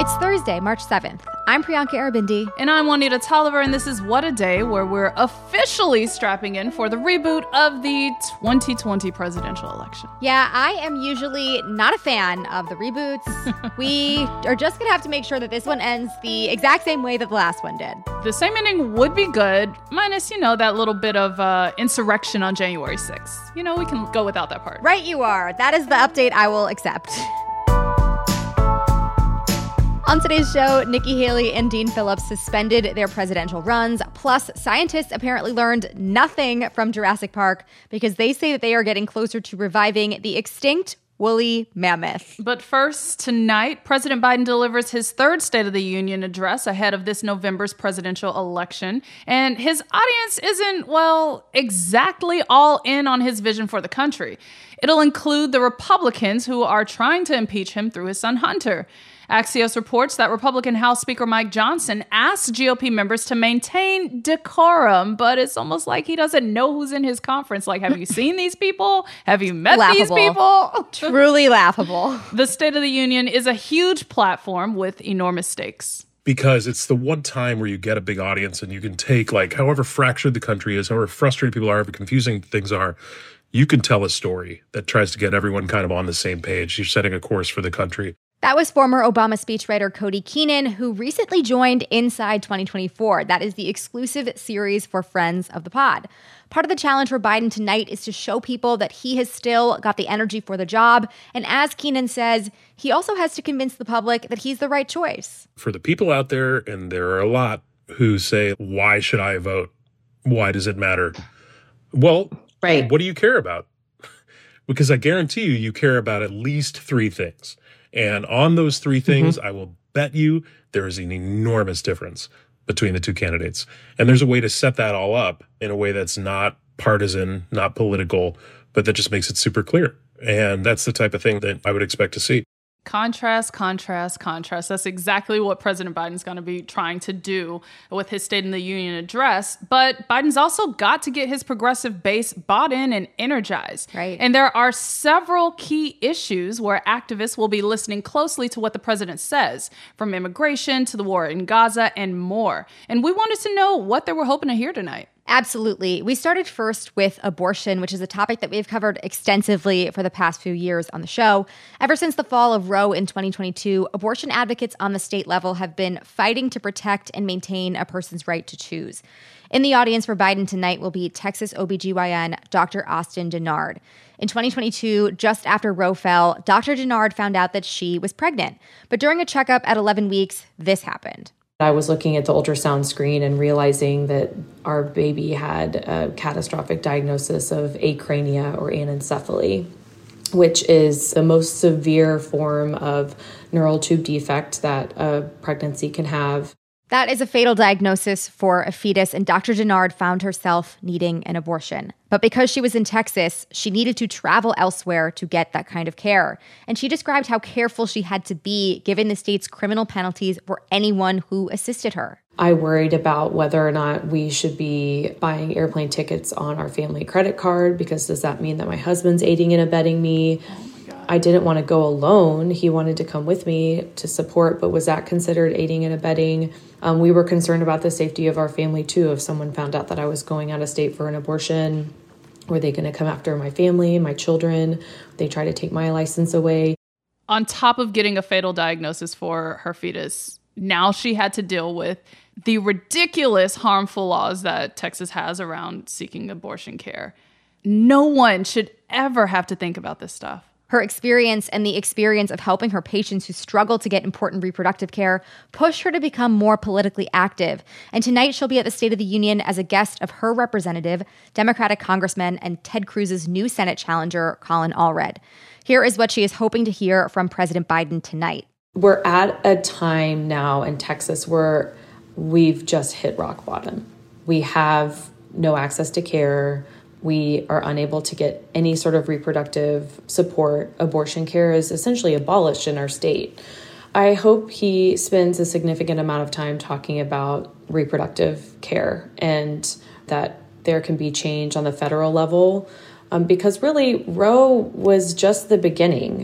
It's Thursday, March 7th. I'm Priyanka Arabindi. And I'm Juanita Tolliver, and this is What a Day, where we're officially strapping in for the reboot of the 2020 presidential election. Yeah, I am usually not a fan of the reboots. We are just going to have to make sure that this one ends the exact same way that the last one did. The same ending would be good, minus, that little bit of insurrection on January 6th. We can go without that part. Right you are. That is the update I will accept. On today's show, Nikki Haley and Dean Phillips suspended their presidential runs. Plus, scientists apparently learned nothing from Jurassic Park because they say that they are getting closer to reviving the extinct woolly mammoth. But first, tonight, President Biden delivers his third State of the Union address ahead of this November's presidential election. And his audience isn't, exactly all in on his vision for the country. It'll include the Republicans who are trying to impeach him through his son Hunter. Axios reports that Republican House Speaker Mike Johnson asked GOP members to maintain decorum, but it's almost like he doesn't know who's in his conference. Like, have you seen these people? Have you met these people? Truly laughable. The State of the Union is a huge platform with enormous stakes. Because it's the one time where you get a big audience and you can take, however fractured the country is, however frustrated people are, however confusing things are, you can tell a story that tries to get everyone kind of on the same page. You're setting a course for the country. That was former Obama speechwriter Cody Keenan, who recently joined Inside 2024. That is the exclusive series for friends of the pod. Part of the challenge for Biden tonight is to show people that he has still got the energy for the job. And as Keenan says, he also has to convince the public that he's the right choice. For the people out there, and there are a lot, who say, why should I vote? Why does it matter? Well, right. What do you care about? Because I guarantee you care about at least three things. And on those three things, I will bet you there is an enormous difference between the two candidates. And there's a way to set that all up in a way that's not partisan, not political, but that just makes it super clear. And that's the type of thing that I would expect to see. Contrast, contrast, contrast. That's exactly what President Biden's going to be trying to do with his State of the Union address. But Biden's also got to get his progressive base bought in and energized. Right. And there are several key issues where activists will be listening closely to what the president says, from immigration to the war in Gaza and more. And we wanted to know what they were hoping to hear tonight. Absolutely. We started first with abortion, which is a topic that we've covered extensively for the past few years on the show. Ever since the fall of Roe in 2022, abortion advocates on the state level have been fighting to protect and maintain a person's right to choose. In the audience for Biden tonight will be Texas OBGYN Dr. Austin Dennard. In 2022, just after Roe fell, Dr. Dennard found out that she was pregnant. But during a checkup at 11 weeks, this happened. I was looking at the ultrasound screen and realizing that our baby had a catastrophic diagnosis of acrania or anencephaly, which is the most severe form of neural tube defect that a pregnancy can have. That is a fatal diagnosis for a fetus, and Dr. Dennard found herself needing an abortion. But because she was in Texas, she needed to travel elsewhere to get that kind of care. And she described how careful she had to be given the state's criminal penalties for anyone who assisted her. I worried about whether or not we should be buying airplane tickets on our family credit card, because does that mean that my husband's aiding and abetting me? I didn't want to go alone. He wanted to come with me to support, but was that considered aiding and abetting? We were concerned about the safety of our family, too. If someone found out that I was going out of state for an abortion, were they going to come after my family, my children? They try to take my license away. On top of getting a fatal diagnosis for her fetus, now she had to deal with the ridiculous, harmful laws that Texas has around seeking abortion care. No one should ever have to think about this stuff. Her experience and the experience of helping her patients who struggle to get important reproductive care pushed her to become more politically active. And tonight she'll be at the State of the Union as a guest of her representative, Democratic Congressman and Ted Cruz's new Senate challenger, Colin Allred. Here is what she is hoping to hear from President Biden tonight. We're at a time now in Texas where we've just hit rock bottom. We have no access to care. We are unable to get any sort of reproductive support. Abortion care is essentially abolished in our state. I hope he spends a significant amount of time talking about reproductive care and that there can be change on the federal level, because really Roe was just the beginning.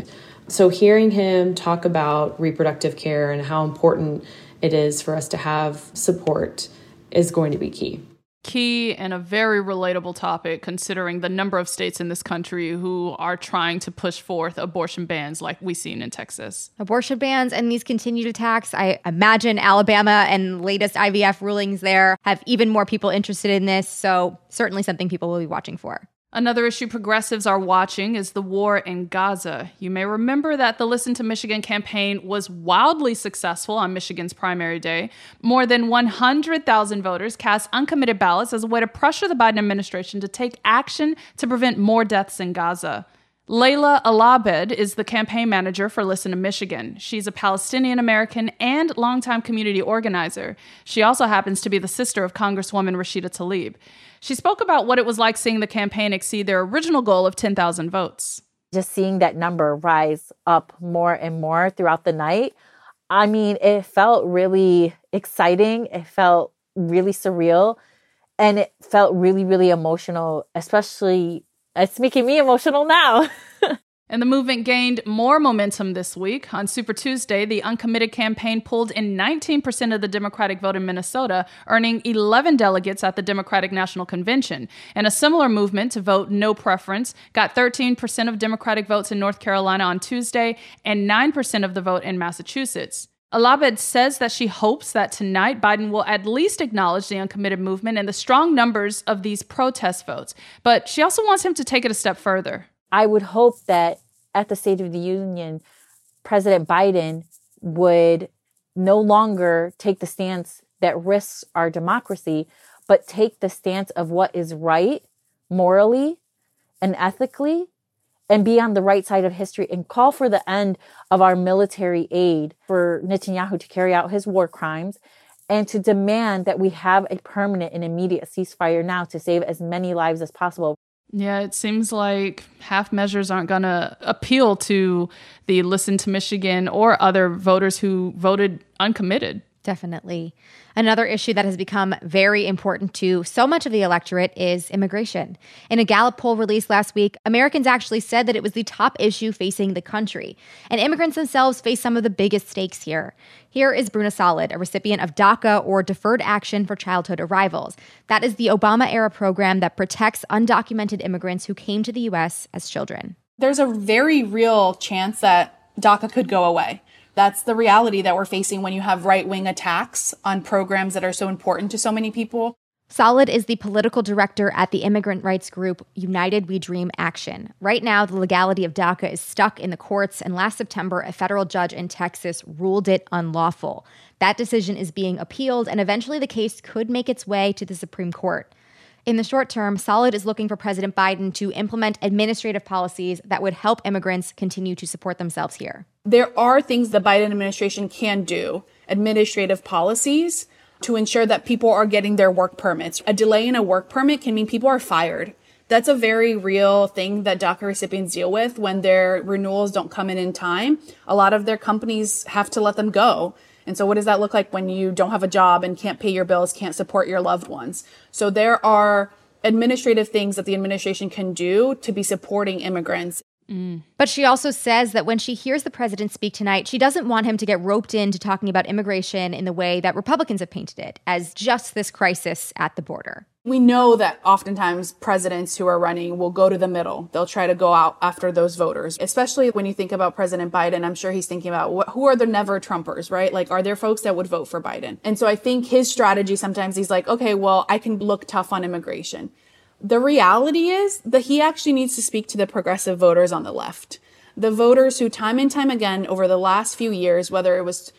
So hearing him talk about reproductive care and how important it is for us to have support is going to be key. Key and a very relatable topic, considering the number of states in this country who are trying to push forth abortion bans like we've seen in Texas. Abortion bans and these continued attacks. I imagine Alabama and latest IVF rulings there have even more people interested in this. So certainly something people will be watching for. Another issue progressives are watching is the war in Gaza. You may remember that the Listen to Michigan campaign was wildly successful on Michigan's primary day. More than 100,000 voters cast uncommitted ballots as a way to pressure the Biden administration to take action to prevent more deaths in Gaza. Layla Alabed is the campaign manager for Listen to Michigan. She's a Palestinian-American and longtime community organizer. She also happens to be the sister of Congresswoman Rashida Tlaib. She spoke about what it was like seeing the campaign exceed their original goal of 10,000 votes. Just seeing that number rise up more and more throughout the night, I mean, it felt really exciting. It felt really surreal. And it felt really, really emotional, especially it's making me emotional now. And the movement gained more momentum this week. On Super Tuesday, the Uncommitted campaign pulled in 19% of the Democratic vote in Minnesota, earning 11 delegates at the Democratic National Convention. And a similar movement to vote no preference got 13% of Democratic votes in North Carolina on Tuesday and 9% of the vote in Massachusetts. Alabed says that she hopes that tonight Biden will at least acknowledge the uncommitted movement and the strong numbers of these protest votes. But she also wants him to take it a step further. I would hope that at the State of the Union, President Biden would no longer take the stance that risks our democracy, but take the stance of what is right morally and ethically, and be on the right side of history and call for the end of our military aid for Netanyahu to carry out his war crimes, and to demand that we have a permanent and immediate ceasefire now to save as many lives as possible. Yeah, it seems like half measures aren't going to appeal to the Listen to Michigan or other voters who voted uncommitted. Definitely. Another issue that has become very important to so much of the electorate is immigration. In a Gallup poll released last week, Americans actually said that it was the top issue facing the country. And immigrants themselves face some of the biggest stakes here. Here is Bruna Solid, a recipient of DACA, or Deferred Action for Childhood Arrivals. That is the Obama-era program that protects undocumented immigrants who came to the U.S. as children. There's a very real chance that DACA could go away. That's the reality that we're facing when you have right-wing attacks on programs that are so important to so many people. Solid is the political director at the immigrant rights group United We Dream Action. Right now, the legality of DACA is stuck in the courts, and last September, a federal judge in Texas ruled it unlawful. That decision is being appealed, and eventually the case could make its way to the Supreme Court. In the short term, Solid is looking for President Biden to implement administrative policies that would help immigrants continue to support themselves here. There are things the Biden administration can do, administrative policies, to ensure that people are getting their work permits. A delay in a work permit can mean people are fired. That's a very real thing that DACA recipients deal with when their renewals don't come in time. A lot of their companies have to let them go. And so what does that look like when you don't have a job and can't pay your bills, can't support your loved ones? So there are administrative things that the administration can do to be supporting immigrants. But she also says that when she hears the president speak tonight, she doesn't want him to get roped into talking about immigration in the way that Republicans have painted it, as just this crisis at the border. We know that oftentimes presidents who are running will go to the middle. They'll try to go out after those voters, especially when you think about President Biden. I'm sure he's thinking about who are the never Trumpers, right? Like, are there folks that would vote for Biden? And so I think his strategy sometimes he's like, okay, well, I can look tough on immigration. The reality is that he actually needs to speak to the progressive voters on the left. The voters who time and time again over the last few years, whether it was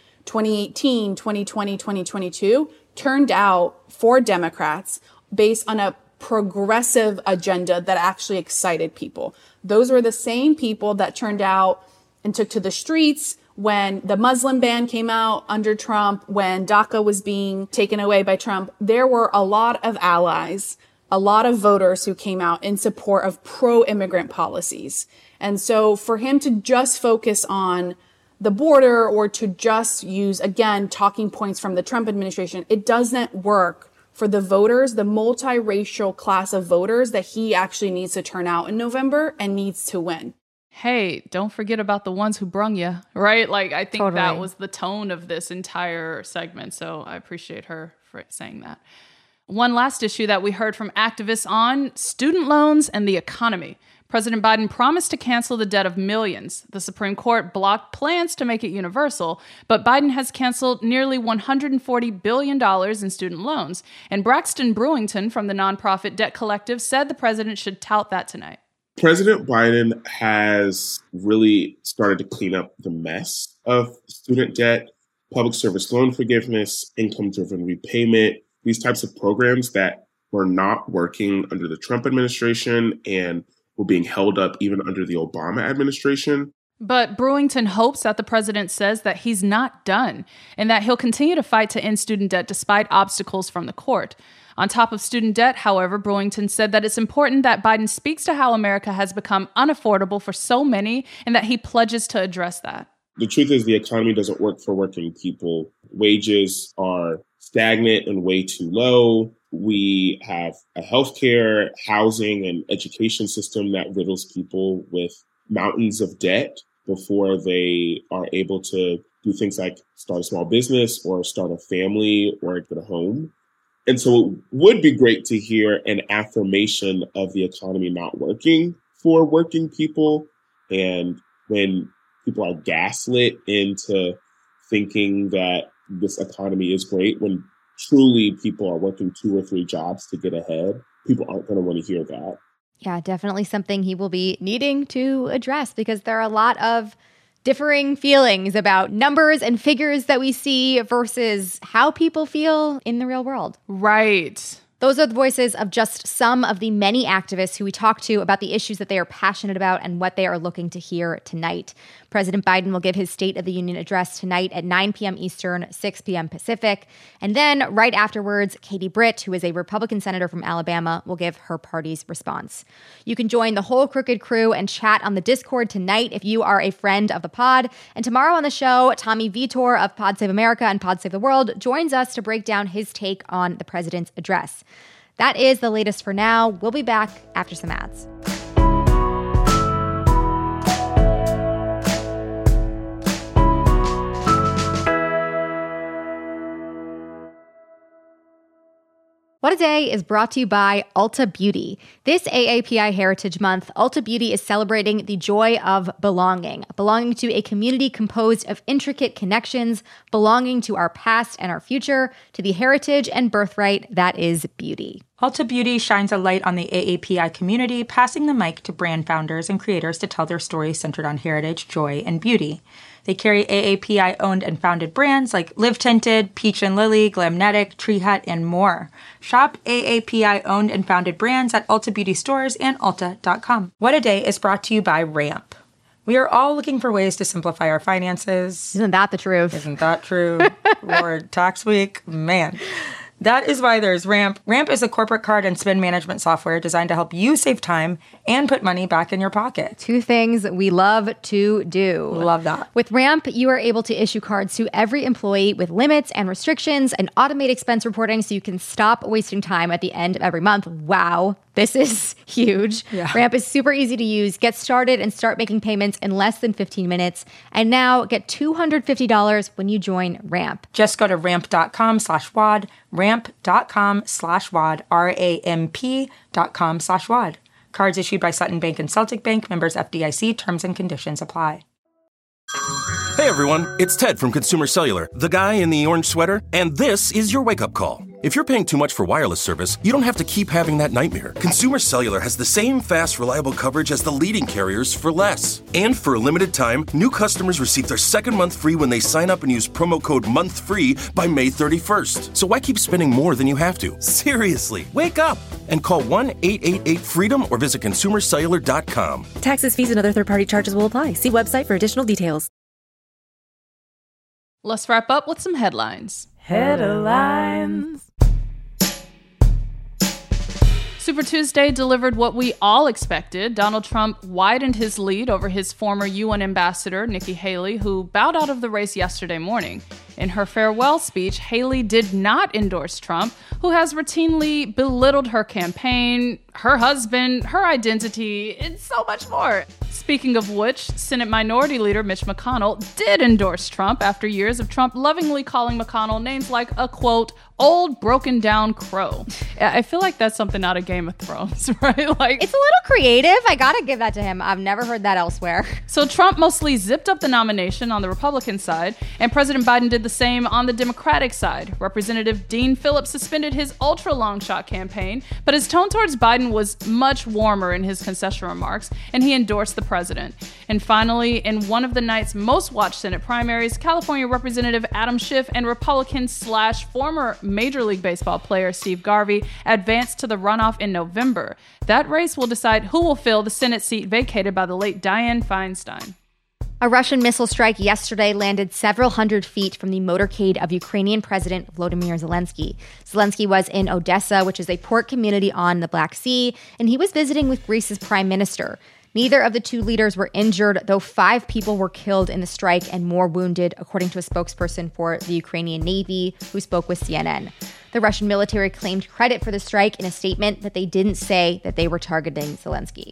2018, 2020, 2022, turned out for Democrats based on a progressive agenda that actually excited people. Those were the same people that turned out and took to the streets when the Muslim ban came out under Trump, when DACA was being taken away by Trump. There were a lot of allies, a lot of voters who came out in support of pro-immigrant policies. And so for him to just focus on the border or to just use, again, talking points from the Trump administration, it doesn't work for the voters, the multiracial class of voters that he actually needs to turn out in November and needs to win. hey, don't forget about the ones who brung you, right? Like, I think Totally. that was the tone of this entire segment. So I appreciate her for saying that. One last issue that we heard from activists on: student loans and the economy. President Biden promised to cancel the debt of millions. The Supreme Court blocked plans to make it universal, but Biden has canceled nearly $140 billion in student loans. And Braxton Brewington from the nonprofit Debt Collective said the president should tout that tonight. President Biden has really started to clean up the mess of student debt, public service loan forgiveness, income-driven repayment, these types of programs that were not working under the Trump administration and were being held up even under the Obama administration. But Brewington hopes that the president says that he's not done and that he'll continue to fight to end student debt despite obstacles from the court. On top of student debt, however, Brewington said that it's important that Biden speaks to how America has become unaffordable for so many and that he pledges to address that. The truth is the economy doesn't work for working people. Wages are stagnant and way too low. We have a healthcare, housing, and education system that riddles people with mountains of debt before they are able to do things like start a small business or start a family or get a home. And so it would be great to hear an affirmation of the economy not working for working people. And when people are gaslit into thinking that this economy is great, when truly people are working 2 or 3 jobs to get ahead, people aren't going to want to hear that. Yeah, definitely something he will be needing to address because there are a lot of differing feelings about numbers and figures that we see versus how people feel in the real world. Right. Those are the voices of just some of the many activists who we talked to about the issues that they are passionate about and what they are looking to hear tonight. President Biden will give his State of the Union address tonight at 9 p.m. Eastern, 6 p.m. Pacific. And then right afterwards, Katie Britt, who is a Republican senator from Alabama, will give her party's response. You can join the whole Crooked crew and chat on the Discord tonight if you are a friend of the pod. And tomorrow on the show, Tommy Vitor of Pod Save America and Pod Save the World joins us to break down his take on the president's address. That is the latest for now. We'll be back after some ads. What a Day is brought to you by Ulta Beauty. This AAPI Heritage Month, Ulta Beauty is celebrating the joy of belonging to a community composed of intricate connections, belonging to our past and our future, to the heritage and birthright that is beauty. Ulta Beauty shines a light on the AAPI community, passing the mic to brand founders and creators to tell their stories centered on heritage, joy, and beauty. They carry AAPI-owned and founded brands like Live Tinted, Peach and Lily, Glamnetic, Tree Hut, and more. Shop AAPI-owned and founded brands at Ulta Beauty stores and Ulta.com. What a Day is brought to you by Ramp. We are all looking for ways to simplify our finances. Isn't that the truth? Isn't that true? Lord, tax week, man. That is why there's Ramp. Ramp is a corporate card and spend management software designed to help you save time and put money back in your pocket. 2 things we love to do. Love that. With Ramp, you are able to issue cards to every employee with limits and restrictions and automate expense reporting so you can stop wasting time at the end of every month. Wow. This is huge. Yeah. Ramp is super easy to use. Get started and start making payments in less than 15 minutes. And now get $250 when you join Ramp. Just go to ramp.com/WAD, ramp.com/WAD, ramp.com/WAD. Cards issued by Sutton Bank and Celtic Bank, members FDIC, terms and conditions apply. Hey everyone, it's Ted from Consumer Cellular, the guy in the orange sweater, and this is your wake-up call. If you're paying too much for wireless service, you don't have to keep having that nightmare. Consumer Cellular has the same fast, reliable coverage as the leading carriers for less. And for a limited time, new customers receive their second month free when they sign up and use promo code MONTHFREE by May 31st. So why keep spending more than you have to? Seriously, wake up and call 1-888-FREEDOM or visit consumercellular.com. Taxes, fees, and other third-party charges will apply. See website for additional details. Let's wrap up with some headlines. Headlines. Super Tuesday delivered what we all expected. Donald Trump widened his lead over his former UN ambassador, Nikki Haley, who bowed out of the race yesterday morning. In her farewell speech, Haley did not endorse Trump, who has routinely belittled her campaign, her husband, her identity, and so much more. Speaking of which, Senate Minority Leader Mitch McConnell did endorse Trump after years of Trump lovingly calling McConnell names like a, quote, old broken down crow. I feel like that's something out of Game of Thrones, right? Like, it's a little creative. I gotta give that to him. I've never heard that elsewhere. So Trump mostly zipped up the nomination on the Republican side, and President Biden did the same on the Democratic side. Representative Dean Phillips suspended his ultra-long shot campaign, but his tone towards Biden was much warmer in his concession remarks, and he endorsed the president. And finally, in one of the night's most watched Senate primaries, California Representative Adam Schiff and Republican/former Major League Baseball player Steve Garvey advanced to the runoff in November. That race will decide who will fill the Senate seat vacated by the late Dianne Feinstein. A Russian missile strike yesterday landed several hundred feet from the motorcade of Ukrainian President Volodymyr Zelensky. Zelensky was in Odessa, which is a port community on the Black Sea, and he was visiting with Greece's prime minister. Neither of the two leaders were injured, though 5 people were killed in the strike and more wounded, according to a spokesperson for the Ukrainian Navy who spoke with CNN. The Russian military claimed credit for the strike in a statement that they didn't say that they were targeting Zelensky.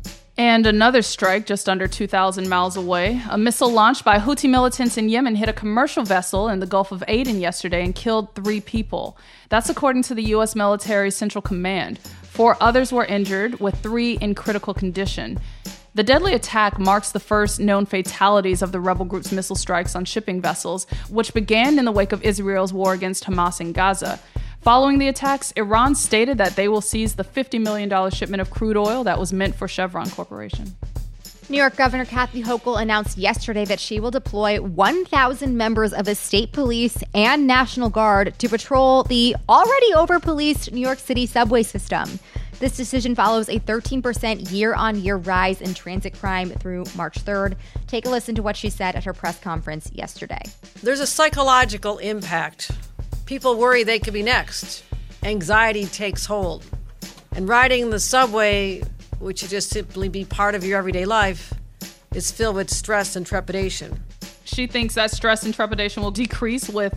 And another strike just under 2,000 miles away. A missile launched by Houthi militants in Yemen hit a commercial vessel in the Gulf of Aden yesterday and killed 3 people. That's according to the U.S. military Central Command. 4 others were injured, with 3 in critical condition. The deadly attack marks the first known fatalities of the rebel group's missile strikes on shipping vessels, which began in the wake of Israel's war against Hamas in Gaza. Following the attacks, Iran stated that they will seize the $50 million shipment of crude oil that was meant for Chevron Corporation. New York Governor Kathy Hochul announced yesterday that she will deploy 1,000 members of the state police and National Guard to patrol the already over-policed New York City subway system. This decision follows a 13% year-on-year rise in transit crime through March 3rd. Take a listen to what she said at her press conference yesterday. There's a psychological impact. People worry they could be next. Anxiety takes hold. And riding the subway, which should just simply be part of your everyday life, is filled with stress and trepidation. She thinks that stress and trepidation will decrease with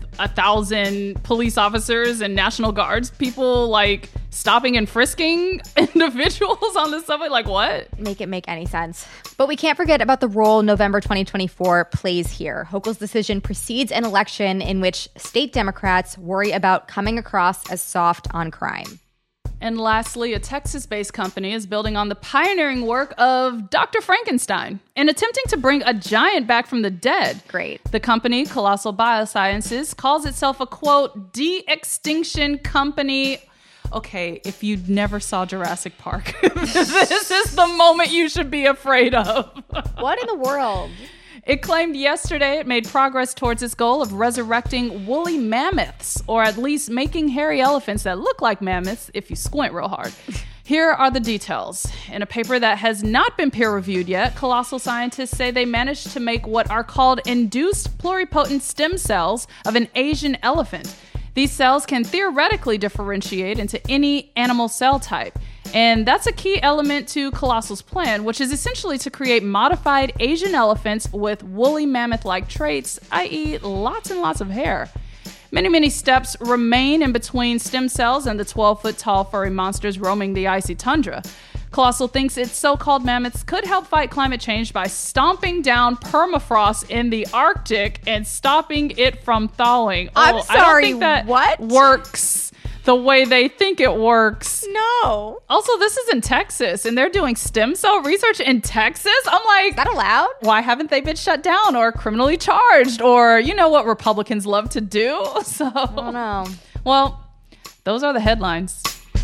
1,000 police officers and National Guards, people like stopping and frisking individuals on the subway. Like, what? Make it make any sense. But we can't forget about the role November 2024 plays here. Hochul's decision precedes an election in which state Democrats worry about coming across as soft on crime. And lastly, a Texas-based company is building on the pioneering work of Dr. Frankenstein and attempting to bring a giant back from the dead. Great. The company, Colossal Biosciences, calls itself a, quote, de-extinction company. Okay, if you never saw Jurassic Park, this is the moment you should be afraid of. What in the world? It claimed yesterday it made progress towards its goal of resurrecting woolly mammoths, or at least making hairy elephants that look like mammoths if you squint real hard. Here are the details. In a paper that has not been peer-reviewed yet, Colossal scientists say they managed to make what are called induced pluripotent stem cells of an Asian elephant. These cells can theoretically differentiate into any animal cell type. And that's a key element to Colossal's plan, which is essentially to create modified Asian elephants with woolly mammoth-like traits, i.e. lots and lots of hair. Many, many steps remain in between stem cells and the 12-foot-tall furry monsters roaming the icy tundra. Colossal thinks its so-called mammoths could help fight climate change by stomping down permafrost in the Arctic and stopping it from thawing. I'm sorry, I don't think that what? works the way they think it works. No. Also, this is in Texas, and they're doing stem cell research in Texas? I'm like, is that allowed? Why haven't they been shut down or criminally charged? Or, you know what Republicans love to do? So, I don't know. Well, those are the headlines.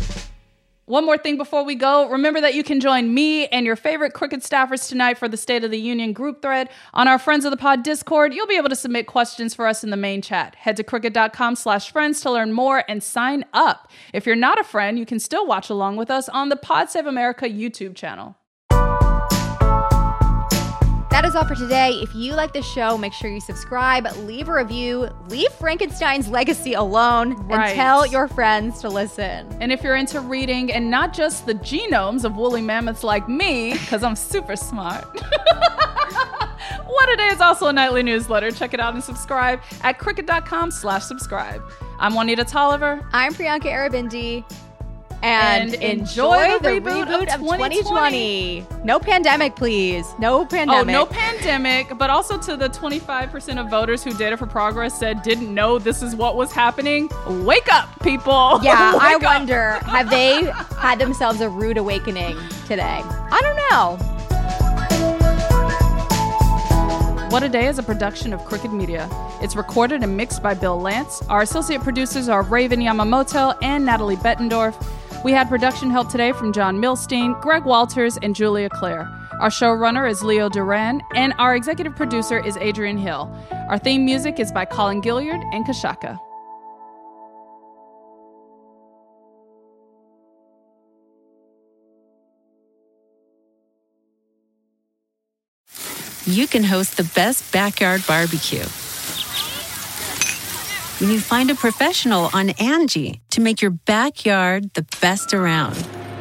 One more thing before we go. Remember that you can join me and your favorite Crooked staffers tonight for the State of the Union group thread. On our Friends of the Pod Discord, you'll be able to submit questions for us in the main chat. Head to crooked.com/friends to learn more and sign up. If you're not a friend, you can still watch along with us on the Pod Save America YouTube channel. That is all for today. If you like the show, make sure you subscribe, leave a review, leave Frankenstein's legacy alone, and tell your friends to listen. And if you're into reading and not just the genomes of woolly mammoths like me, because I'm super smart, What A Day is also a nightly newsletter. Check it out and subscribe at crooked.com/subscribe. I'm Juanita Tolliver. I'm Priyanka Aribindi. And enjoy the reboot of 2020. No pandemic, please. No pandemic. Oh, no pandemic, but also to the 25% of voters who Data for Progress said didn't know this is what was happening. Wake up, people. Yeah, I wonder, have they had themselves a rude awakening today? I don't know. What a Day is a production of Crooked Media. It's recorded and mixed by Bill Lance. Our associate producers are Raven Yamamoto and Natalie Bettendorf. We had production help today from John Milstein, Greg Walters, and Julia Clare. Our showrunner is Leo Duran, and our executive producer is Adrian Hill. Our theme music is by Colin Gilliard and Kashaka. You can host the best backyard barbecue when you find a professional on Angie to make your backyard the best around.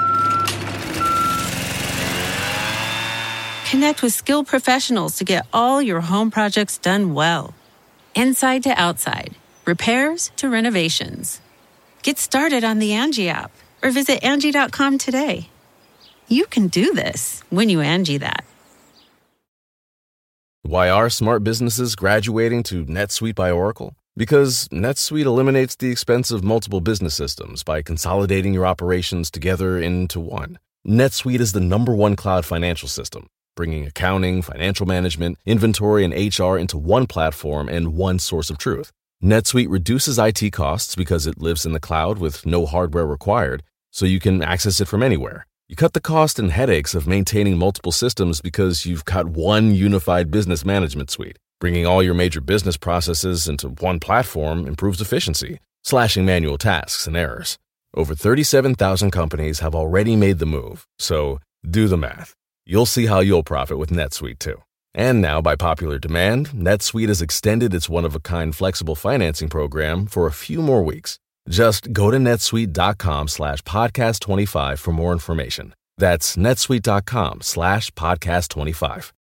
Connect with skilled professionals to get all your home projects done well. Inside to outside, repairs to renovations. Get started on the Angie app or visit Angie.com today. You can do this when you Angie that. Why are smart businesses graduating to NetSuite by Oracle? Because NetSuite eliminates the expense of multiple business systems by consolidating your operations together into one. NetSuite is the #1 cloud financial system, bringing accounting, financial management, inventory, and HR into one platform and one source of truth. NetSuite reduces IT costs because it lives in the cloud with no hardware required, so you can access it from anywhere. You cut the cost and headaches of maintaining multiple systems because you've got one unified business management suite. Bringing all your major business processes into one platform improves efficiency, slashing manual tasks and errors. Over 37,000 companies have already made the move, so do the math. You'll see how you'll profit with NetSuite too. And now, by popular demand, NetSuite has extended its one-of-a-kind flexible financing program for a few more weeks. Just go to netsuite.com/podcast25 for more information. That's netsuite.com/podcast25.